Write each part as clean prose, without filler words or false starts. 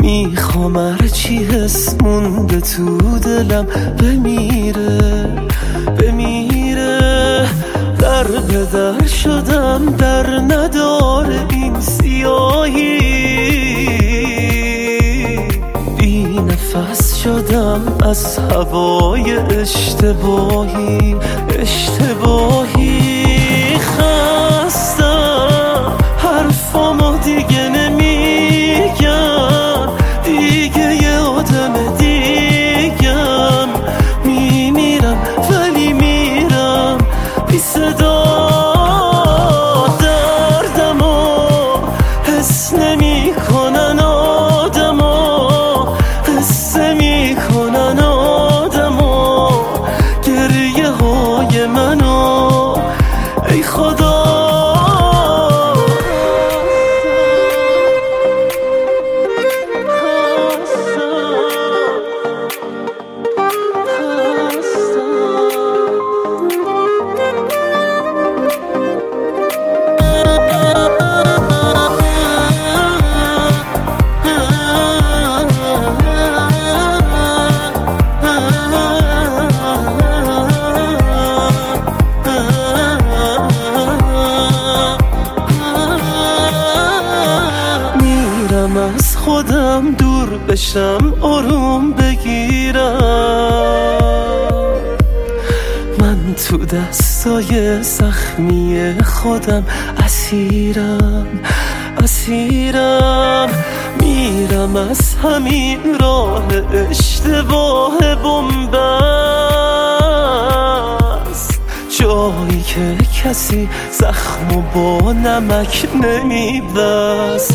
میخوام هرچی حس مونده تو دلم بمیره در به در شدم در نداره این سیاهی، بی نفس شدم از هوای اشتباهی خستم حرفامو دیگه نمیگم، دیگه یه آدم دیگم، میمیرم ولی میرم بی صدا، دردمو حس نمیکنن آدما، قصه میکنن آدما گریه های منو، ای خدا از خودم دور بشم آروم بگیرم، من تو دستای زخمی خودم اسیرم میرم از همین راه اشتباه بنبست، جایی که کسی زخمو با نمک نمیبست.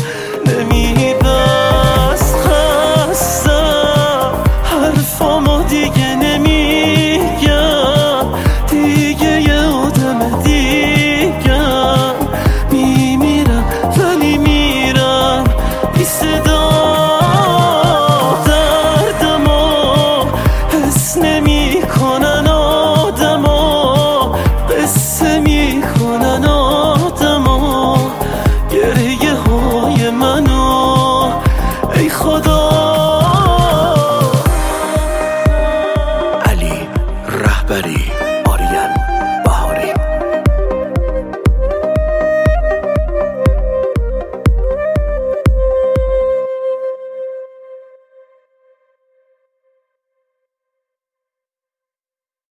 خستم حرفامو دیگه نمیگم، دیگه یه آدم دیگم، میمیرم ولی میرم بی صدا، دردمو حس نمیکنن آدما، قصه میکنن آدما گریه های منو، ای خدا. علی رهبری